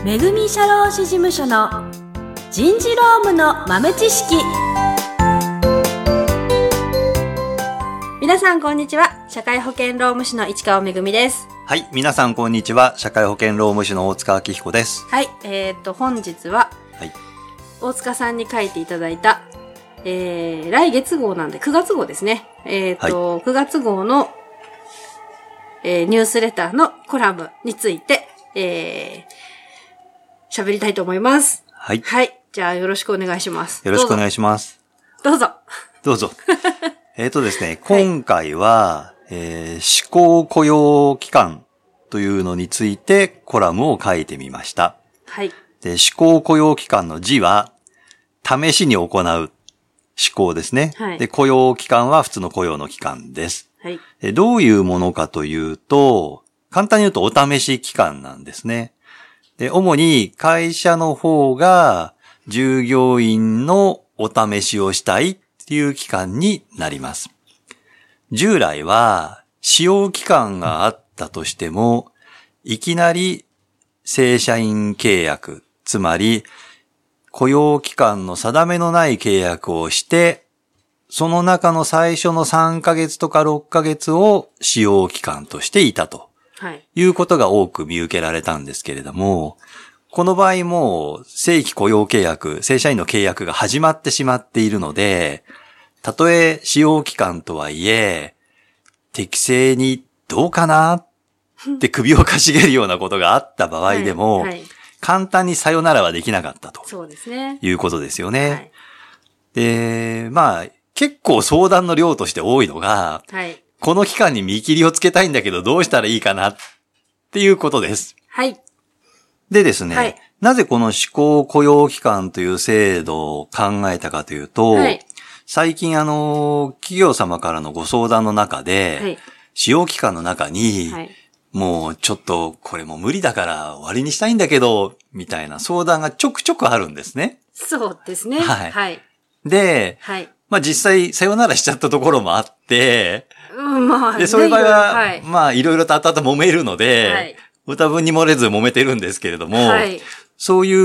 めぐみ社労士事務所の人事労務の豆知識。皆さんこんにちは。社会保険労務士の市川めぐみです。 はい、皆さんこんにちは。社会保険労務士の大塚明彦です。 はい、本日は、大塚さんに書いていただいた、来月号なんで9月号ですね。9月号の、ニュースレターのコラムについて、喋りたいと思います。 はい。 はい。じゃあよろしくお願いします。 よろしくお願いします。 どうぞ。 どうぞ。ですね、今回は、施行雇用期間というのについてコラムを書いてみました。 はい。 で、施行雇用期間の字は、試しに行う施行ですね。 はい。 で、雇用期間は普通の雇用の期間です。 はい。 で、どういうものかというと、簡単に言うとお試し期間なんですね。で、主に会社の方が従業員のお試しをしたいっていう期間になります。従来は使用期間があったとしても、いきなり正社員契約、つまり雇用期間の定めのない契約をして、その中の最初の3ヶ月とか6ヶ月を使用期間としていたと。はい。いうことが多く見受けられたんですけれども、この場合も正規雇用契約、正社員の契約が始まってしまっているので、たとえ使用期間とはいえ、適正にどうかなって首をかしげるようなことがあった場合でも、はいはい、簡単にさよならはできなかったと。そうですね。いうことですよね。はい、で、結構相談の量として多いのが、はい、この期間に見切りをつけたいんだけどどうしたらいいかなっていうことです。はい。でですね、はい、なぜこの施行雇用期間という制度を考えたかというと、はい、最近企業様からのご相談の中で、はい、使用期間の中に、はい、もうちょっとこれもう無理だから終わりにしたいんだけど、みたいな相談がちょくちょくあるんですね。 そうですね。はい。はい、 で、はい、実際さよならしちゃったところもあって、で、そういう場合は、いろいろと後々揉めるので、はい、歌分に漏れず揉めてるんですけれども、はい、そういう、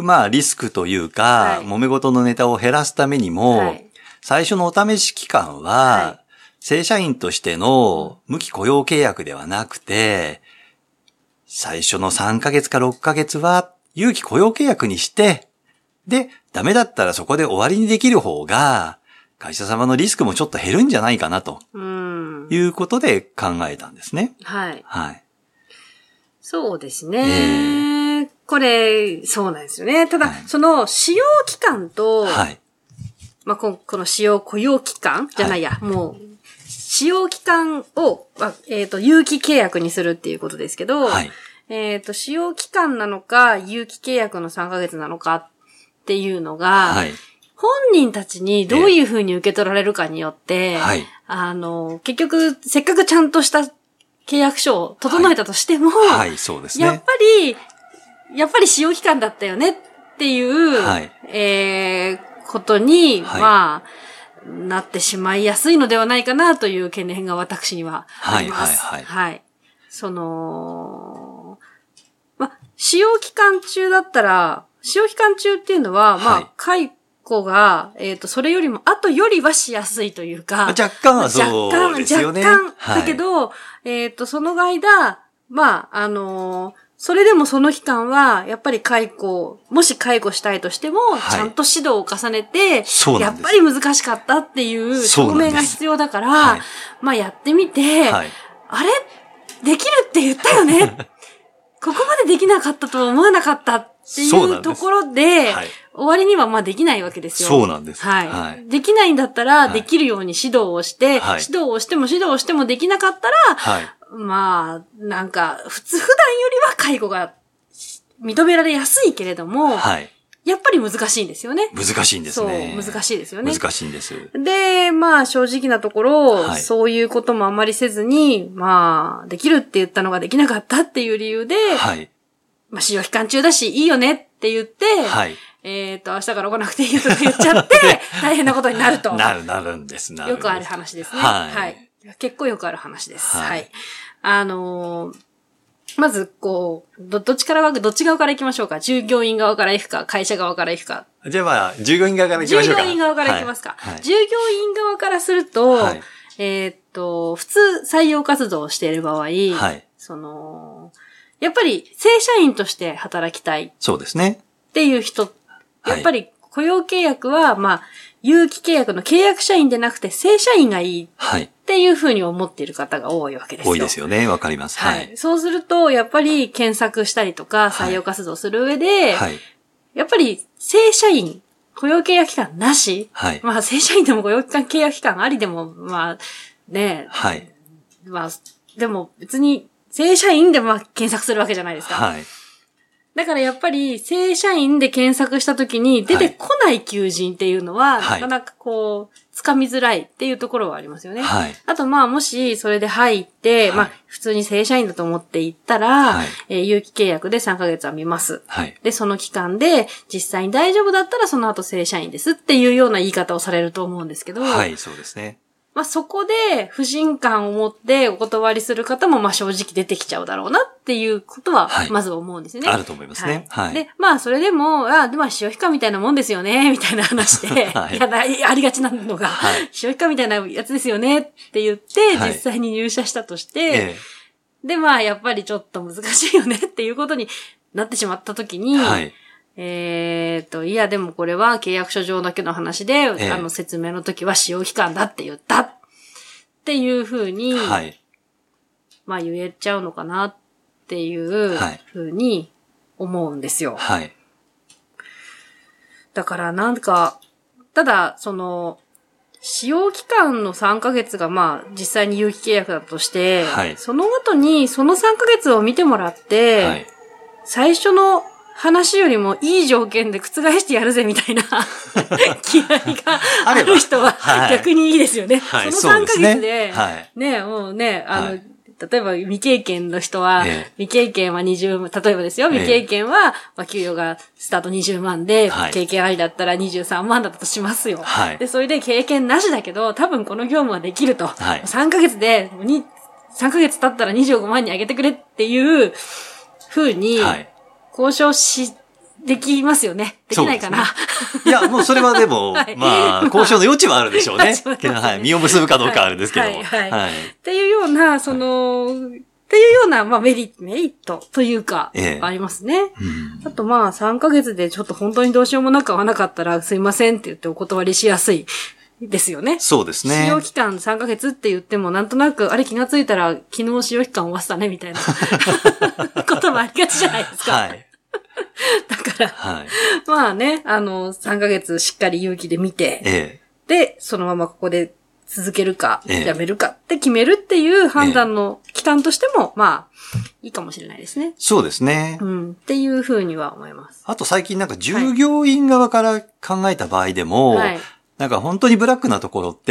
リスクというか、はい、揉め事のネタを減らすためにも、はい、最初のお試し期間は、はい、正社員としての無期雇用契約ではなくて、最初の3ヶ月か6ヶ月は有期雇用契約にして、で、ダメだったらそこで終わりにできる方が、会社様のリスクもちょっと減るんじゃないかなと。いうことで考えたんですね。はい。はい。 そうですね。これ、そうなんですよね。ただ、その使用期間と、はい。この使用雇用期間じゃないや、もう、使用期間を、有期契約にするっていうことですけど、はい。使用期間なのか、有期契約の3ヶ月なのかっていうのが、はい。本人たちにどういうふうに受け取られるかによって、はい、結局、せっかくちゃんとした契約書を整えたとしても、はい、はい、そうですね。やっぱり使用期間だったよねっていう、はい、ことに、はい、なってしまいやすいのではないかなという懸念が私にはあります。はい、はい、はい。はい。使用期間中だったら、使用期間中っていうのは、解雇が、それよりも、後よりはしやすいというか。 若干はそうですよね。 若干。だけど、その間、それでもその期間は、やっぱりもし解雇したいとしても、ちゃんと指導を重ねて、やっぱり難しかったっていう証明が必要だから、やってみて、あれできるって言ったよねここまでできなかったとは思わなかったっていうところで、終わりにはできないわけですよ。 そうなんです。 はい。はい、できないんだったら、できるように指導をして、はい、指導をしてもできなかったら、はい、普段よりは介護が認められやすいけれども、はい、やっぱり難しいんですよね。 難しいんですね。 そう、難しいですよね。 難しいんです。 で、正直なところ、はい、そういうこともあんまりせずに、できるって言ったのができなかったっていう理由で、はい、使用期間中だし、いいよねって言って、はい、明日から来なくていいよとか言っちゃって、大変なことになると。 なるんです。 よくある話ですね。はい。はい。結構よくある話です。はい。 まず、こう、どっち側から行きましょうか。従業員側から行くか、会社側から行くか。 じゃあまあ、従業員側から行きましょうか。 従業員側から行きますか。 はいはい、 従業員側からすると、 はい、 普通採用活動をしている場合、はい、やっぱり正社員として働きたい。 そうですね。 っていう人、やっぱり雇用契約は、まあ、有期契約の契約社員でなくて正社員がいい。はい。っていうふうに思っている方が多いわけですよ。 多いですよね。わかります。はい。 そうすると、やっぱり検索したりとか、採用活動する上で、はい。やっぱり正社員、雇用契約期間なし。はい。まあ、正社員でも雇用契約期間ありでも、まあ、ね。はい。まあ、でも別に正社員でまあ検索するわけじゃないですか。はい。だからやっぱり正社員で検索したときに出てこない求人っていうのは、はい、なかなかこう、つかみづらいっていうところはありますよね。はい。あとまあもしそれで入って、はい、まあ普通に正社員だと思って行ったら、はい、有期契約で3ヶ月は見ます。はい。で、その期間で実際に大丈夫だったらその後正社員ですっていうような言い方をされると思うんですけど。 はい、そうですね。 まあそこで不信感を持ってお断りする方もまあ正直出てきちゃうだろうなっていうことはまず思うんですよね。 はい、あると思いますね。はい。はい、 で、まあそれでも、でも潮干狩りみたいなもんですよね、みたいな話で、はい、ありがちなのが、はい、潮干狩りみたいなやつですよねって言って、実際に入社したとして、でまあやっぱりちょっと難しいよねっていうことになってしまったときに、はい、いやでもこれは契約書上だけの話で、説明の時は使用期間だって言ったっていう風に、はい、まあ言えちゃうのかなっていう風に思うんですよ。はい。だからなんか、ただ使用期間の3ヶ月がまあ実際に有期契約だとして、はい、その後にその3ヶ月を見てもらって、はい、最初の話よりもいい条件で覆してやるぜみたいな気合がある人は逆にいいですよね。はい、その3ヶ月で、ね、もうね、例えば未経験の人は、未経験は例えばですよ、未経験は、まあ、給与がスタート20万で、経験ありだったら23万だったとしますよ。で、それで経験なしだけど、多分この業務はできると。3ヶ月で、3ヶ月経ったら25万に上げてくれっていう風に、交渉できますよね。できないかな。 いや、もうそれはでも、はい、まあ、交渉の余地はあるでしょうね。はい。実を結ぶかどうかはあるんですけども。はい。 っていうような、っていうような、まあメリットというか、ありますね。あとまあ、3ヶ月でちょっと本当にどうしようもなく合わなかったら、すいませんって言ってお断りしやすい。ですよね。そうですね。使用期間3ヶ月って言っても、なんとなく、あれ気がついたら、昨日使用期間終わったね、みたいなこともありがちじゃないですか。はい。だから、はい、まあね、3ヶ月しっかり有期で見て、で、そのままここで続けるか、やめるかって決めるっていう判断の期間としても、まあ、いいかもしれないですね。 そうですね。 っていうふうには思います。 あと最近なんか従業員側から考えた場合でも、はい、なんか本当にブラックなところって、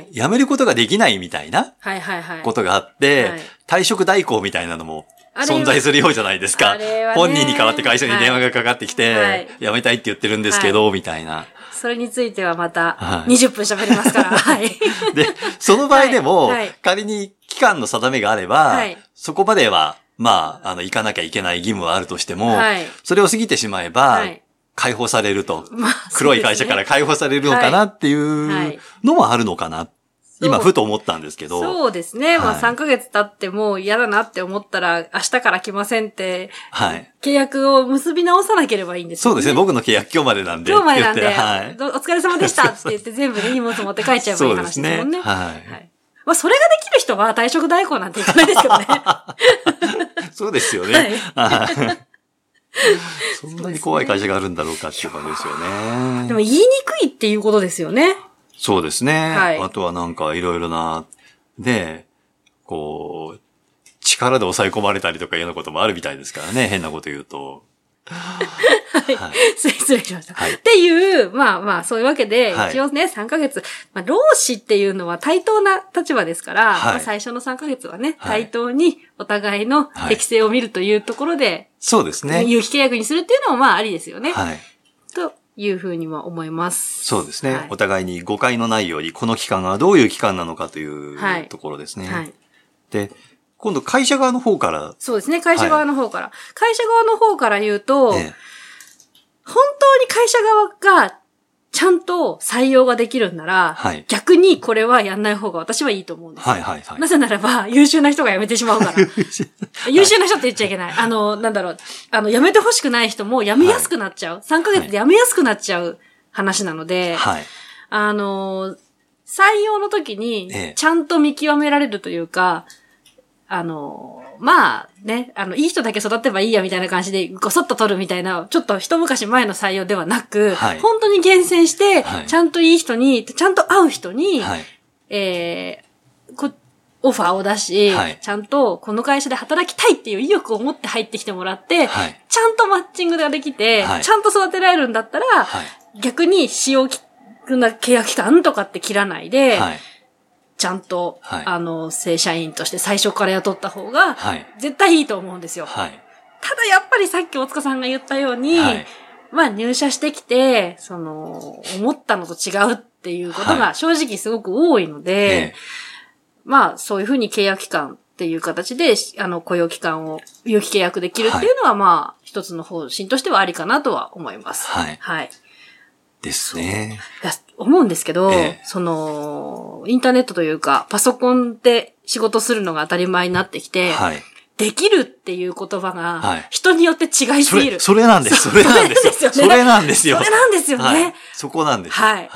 辞めることができないみたいなことがあって、退職代行みたいなのも存在するようじゃないですか。本人に代わって会社に電話がかかってきて、辞めたいって言ってるんですけど、みたいな。 それについてはまた20分喋りますから。はい。 で、その場合でも、仮に期間の定めがあれば、そこまでは、まあ、行かなきゃいけない義務はあるとしても、それを過ぎてしまえば、解放されると、黒い会社から解放されるのかなっていうのもあるのかな。今、ふと思ったんですけど。 そうですね。まあ3ヶ月経っても嫌だなって思ったら、明日から来ませんって、契約を結び直さなければいいんですよね。 そうですね。僕の契約今日までなんで。 今日までなんで、お疲れ様でしたって言って全部で荷物持って帰っちゃえばいい話ですもんね。はい。まあそれができる人は退職代行なんていかないですけどね。 そうですよね。そんなに怖い会社があるんだろうかっていう感じですよね。 でも言いにくいっていうことですよね。 そうですね。はい。あとはなんかいろいろな、で、こう、力で抑え込まれたりとかいうようなこともあるみたいですからね。変なこと言うと。 はい。失礼しました。はい。っていう、まあまあ、そういうわけで、一応ね、3ヶ月、まあ、労使っていうのは対等な立場ですから、まあ、最初の3ヶ月はね、対等にお互いの適性を見るというところで、 そうですね。 有期契約にするっていうのもまあありですよね。はい。というふうには思います。 そうですね。お互いに誤解のないように、この期間がどういう期間なのかというところですね。はい。で、 今度会社側の方から。 そうですね、会社側の方から。会社側の方から言うと、本当に会社側がちゃんと採用ができるんなら、逆にこれはやんない方が私はいいと思うんですよ。なぜならば、優秀な人が辞めてしまうから。優秀な人って言っちゃいけない。なんだろう、辞めてほしくない人も辞めやすくなっちゃう。3ヶ月で辞めやすくなっちゃう話なので、採用の時に、ちゃんと見極められるというか、まあね、いい人だけ育てばいいやみたいな感じでごそっと取るみたいな、ちょっと一昔前の採用ではなく、本当に厳選して、ちゃんといい人に、ちゃんと会う人に、オファーを出し、ちゃんとこの会社で働きたいっていう意欲を持って入ってきてもらって、ちゃんとマッチングができて、ちゃんと育てられるんだったら、逆に使用な契約期間とかって切らないで、ちゃんと、正社員として最初から雇った方が、絶対いいと思うんですよ。ただやっぱりさっき大塚さんが言ったように、まあ入社してきて、思ったのと違うっていうことが正直すごく多いので、まあそういうふうに契約期間っていう形で、雇用期間を有期契約できるっていうのは、まあ一つの方針としてはありかなとは思います。 ですね。 思うんですけど、インターネットというか、パソコンで仕事するのが当たり前になってきて、できるっていう言葉が、人によって違いすぎる。 それなんです。それなんですよ。それなんですよ。 それなんですよね。 そこなんです。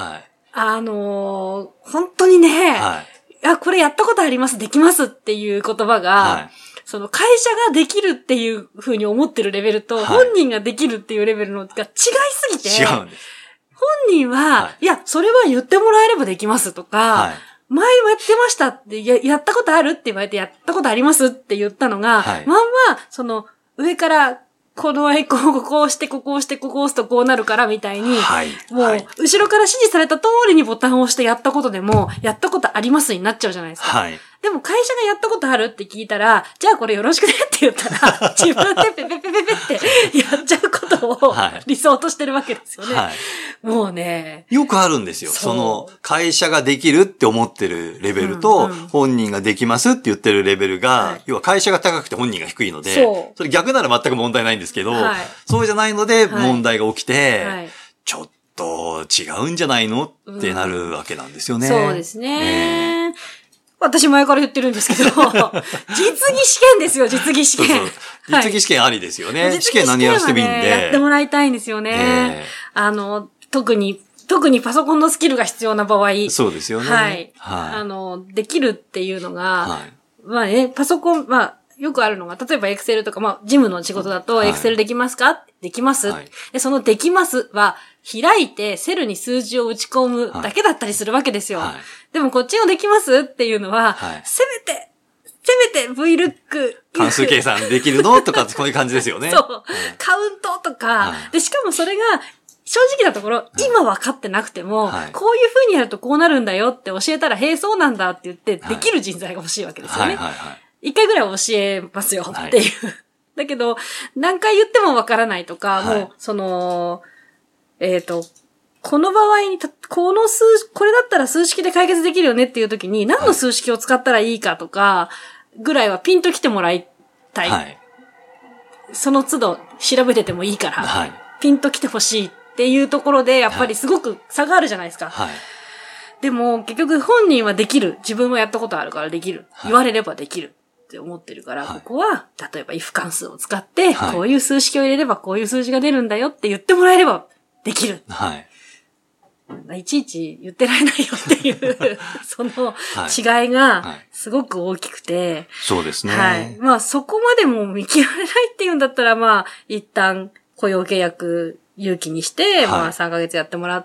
本当にね、これやったことあります、できますっていう言葉が、会社ができるっていう風に思ってるレベルと、本人ができるっていうレベルのが違いすぎて、 違うんです。 本人は、いや、それは言ってもらえればできますとか、前もやってましたって、やったことあるって言われて、やったことありますって言ったのが、まんま、上から、このアイコンをこうして、ここを押して、ここを押すとこうなるからみたいに、もう、後ろから指示された通りにボタンを押してやったことでも、やったことありますになっちゃうじゃないですか。でも会社がやったことあるって聞いたら、じゃあこれよろしくねって言ったら、自分でペペペペペってやっちゃうことを理想としてるわけですよね。もうね。 よくあるんですよ。会社ができるって思ってるレベルと、本人ができますって言ってるレベルが、要は会社が高くて本人が低いので、それ逆なら全く問題ないんですけど、そうじゃないので問題が起きて、ちょっと違うんじゃないのってなるわけなんですよね。 そうですね。私前から言ってるんですけど、実技試験ですよ、実技試験。 実技試験ありですよね。試験何やらしてもいいんで。 やってもらいたいんですよね。特にパソコンのスキルが必要な場合。 そうですよね。 できるっていうのが、まあね、パソコン、よくあるのが、例えばエクセルとか、事務の仕事だと、エクセルできますか？できます。で、そのできますは、開いてセルに数字を打ち込むだけだったりするわけですよ。でもこっちのできますっていうのは、せめて VLOOK。 関数計算できるのとか、こういう感じですよね。 そう。カウントとか、で、しかもそれが、正直なところ、今分かってなくても、こういう風にやるとこうなるんだよって教えたら、へえ、そうなんだって言って、できる人材が欲しいわけですよね。一回ぐらい教えますよっていう。だけど、何回言っても分からないとか、もう、この場合に、これだったら数式で解決できるよねっていう時に、何の数式を使ったらいいかとか、ぐらいはピンと来てもらいたい。その都度調べててもいいから、ピンと来てほしいっていうところで、やっぱりすごく差があるじゃないですか。でも、結局本人はできる。自分はやったことあるからできる。言われればできる。って思ってるから、ここは、例えば if 関数を使って、こういう数式を入れればこういう数字が出るんだよって言ってもらえればできる。いちいち言ってられないよっていう、その違いがすごく大きくて。 そうですね。 まあそこまでも見極めないっていうんだったら、まあ一旦雇用契約有期にして、まあ3ヶ月やってもらって、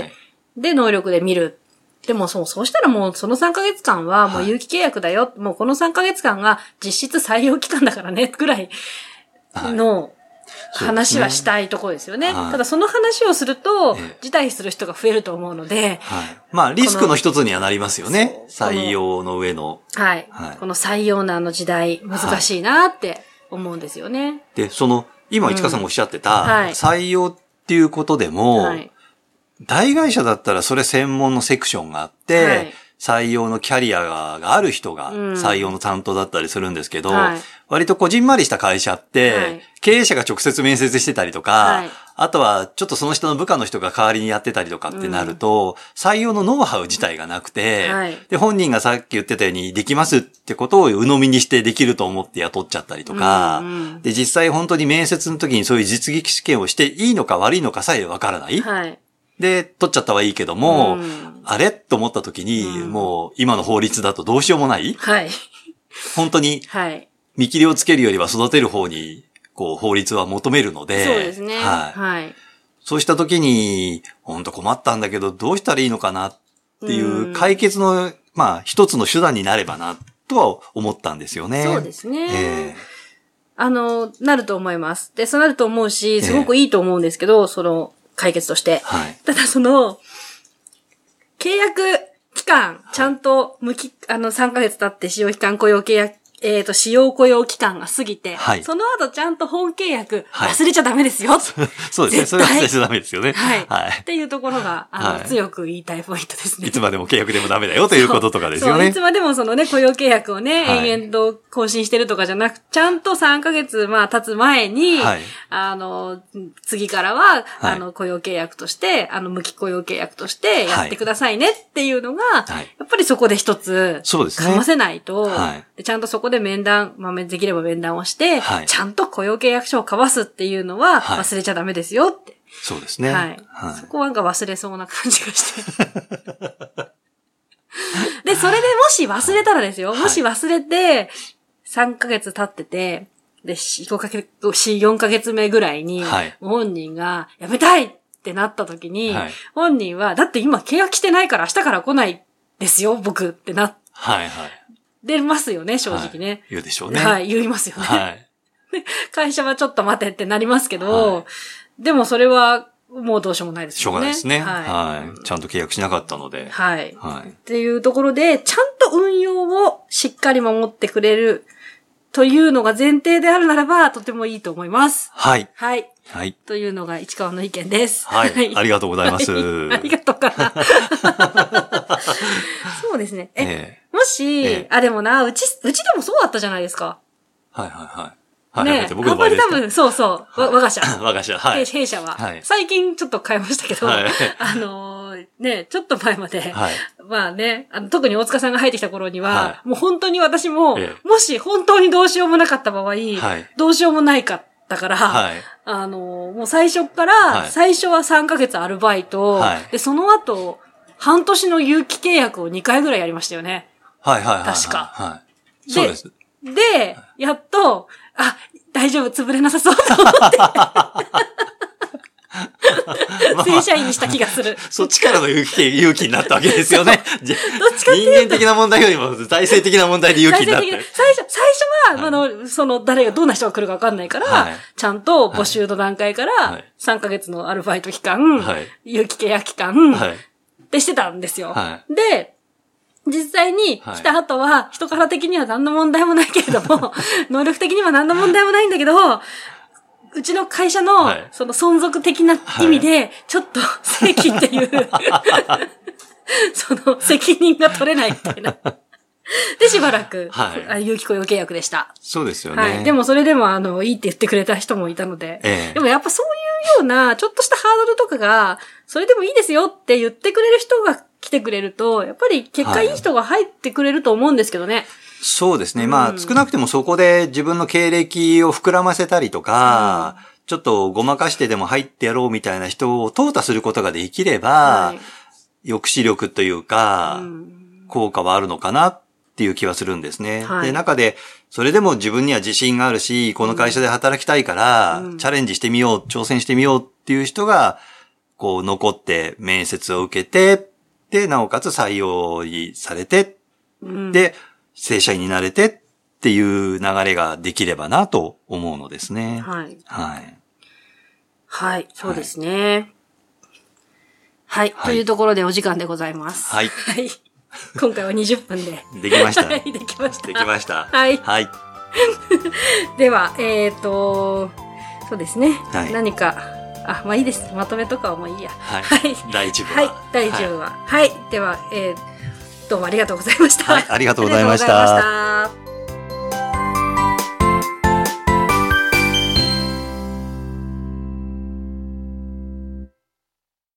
で能力で見る。でもそうしたらもうその3ヶ月間はもう有期契約だよ。もうこの3ヶ月間が実質採用期間だからね、ぐらいの話はしたいところですよね。ただその話をすると、辞退する人が増えると思うので。 まあリスクの一つにはなりますよね。採用の上の。 この採用難の時代、難しいなって思うんですよね。 で、今市川さんがおっしゃってた、採用っていうことでも、大会社だったらそれ専門のセクションがあって、 採用のキャリアがある人が採用の担当だったりするんですけど、 はい、 割とこじんまりした会社って、はい、経営者が直接面接してたりとか、はい、あとはちょっとその人の部下の人が代わりにやってたりとかってなると、採用のノウハウ自体がなくて、はい、で、本人がさっき言ってたようにできますってことを鵜呑みにしてできると思って雇っちゃったりとか、で、実際本当に面接の時にそういう実技試験をしていいのか悪いのかさえわからない。はい、で、取っちゃったはいいけども、あれと思った時に、もう今の法律だとどうしようもない。はい。本当に、見切りをつけるよりは育てる方に、こう、法律は求めるので。 そうですね。はい。はい。 そうした時に、本当困ったんだけど、どうしたらいいのかなっていう解決の、まあ、一つの手段になればな、とは思ったんですよね。 そうですね。なると思います。で、そうなると思うし、すごくいいと思うんですけど、解決として。はい。ただ契約期間、ちゃんと3ヶ月経って使用期間雇用契約、使用雇用期間が過ぎて、はい、その後ちゃんと本契約忘れちゃダメですよ。はい、 そうですね。それは忘れちゃダメですよね。 はい。はい。っていうところが、はい、強く言いたいポイントですね。 いつまでも契約でもダメだよということとかですよね。 そう、いつまでも雇用契約をね、延々と更新してるとかじゃなく、ちゃんと3ヶ月、経つ前に、はい、次からは、雇用契約として、無期雇用契約としてやってくださいねっていうのが、はい、やっぱりそこで一つ、そうですね。かませないと、はい、でちゃんとそこで面談、できれば面談をして、はい、ちゃんと雇用契約書を交わすっていうのは忘れちゃダメですよって。はい、 そうですね。 はい。はい、そこは忘れそうな感じがして。で、それでもし忘れたらですよ。はい、もし忘れて、3ヶ月経ってて、で、4ヶ月目ぐらいに、はい、本人が辞めたいってなった時に、はい、本人は、だって今契約してないから明日から来ないですよ、僕ってはいはい。出ますよね、正直ね。はい、 言うでしょうね。 はい、言いますよね。はい。会社はちょっと待てってなりますけど、はい、でもそれはもうどうしようもないですよね。 しょうがないですね。はい。はい。ちゃんと契約しなかったので。 はい。はい。っていうところで、ちゃんと運用をしっかり守ってくれるというのが前提であるならば、とてもいいと思います。はい。はい。はい。というのが市川の意見です。 はい。はい、ありがとうございます。 はい、ありがとうかな。そうですね。もし、でもな、うちでもそうだったじゃないですか。 はいはいはい。はい、 ね、僕の場合ですか？あんまり多分、そうそう、我が社。 我が社、はい。 弊社は。はい。最近ちょっと変えましたけど、はい、ね、ちょっと前まで、はい。まあね、特に大塚さんが入ってきた頃には、はい、もう本当に私も、もし本当にどうしようもなかった場合、はい、どうしようもないかったから、はい、もう最初から、はい、最初は3ヶ月アルバイト、はい、で、その後、半年の有期契約を2回ぐらいやりましたよね。はいはいはい、はい。確か。はい。そうです。で、やっと、大丈夫、潰れなさそうと思って。正社員にした気がする。 そっちからの勇気になったわけですよね。どっちかっていうと人間的な問題よりも体制的な問題で勇気になった。 最初は、誰がどんな人が来るか分かんないから、はい、ちゃんと募集の段階から、3ヶ月のアルバイト期間、はい、有期契約期間、はい、ってしてたんですよ。はい、で、実際に来た後は、人柄的には何の問題もないけれども、能力的には何の問題もないんだけど、うちの会社の、その存続的な意味で、ちょっと正規っていう、その責任が取れないみたいな。で、しばらく、有期雇用契約でした。 そうですよね。 はい。でもそれでもいいって言ってくれた人もいたので、でもやっぱそういうような、ちょっとしたハードルとかが、それでもいいですよって言ってくれる人が来てくれると、やっぱり結果いい人が入ってくれると思うんですけどね。 そうですね。まあ、少なくてもそこで自分の経歴を膨らませたりとか、ちょっとごまかしてでも入ってやろうみたいな人を淘汰することができれば、抑止力というか、効果はあるのかなっていう気はするんですね。で、中で、それでも自分には自信があるし、この会社で働きたいから、チャレンジしてみよう、挑戦してみようっていう人が、こう残って面接を受けて、で、なおかつ採用されて、で、正社員になれてっていう流れができればなと思うのですね。はい。はい。 はい、そうですね。はい。というところでお時間でございます。はい。はい。今回は20分で。 できました。 はい、できました。 できました。 はい。 はい。 では、そうですね。はい、何か、まあいいです。まとめとかはもういいや。 はい。はい、第1部は。 はい。第1部は。はい。では、 どうもありがとうございました。 はい、ありがとうございました。 ありがとうございました。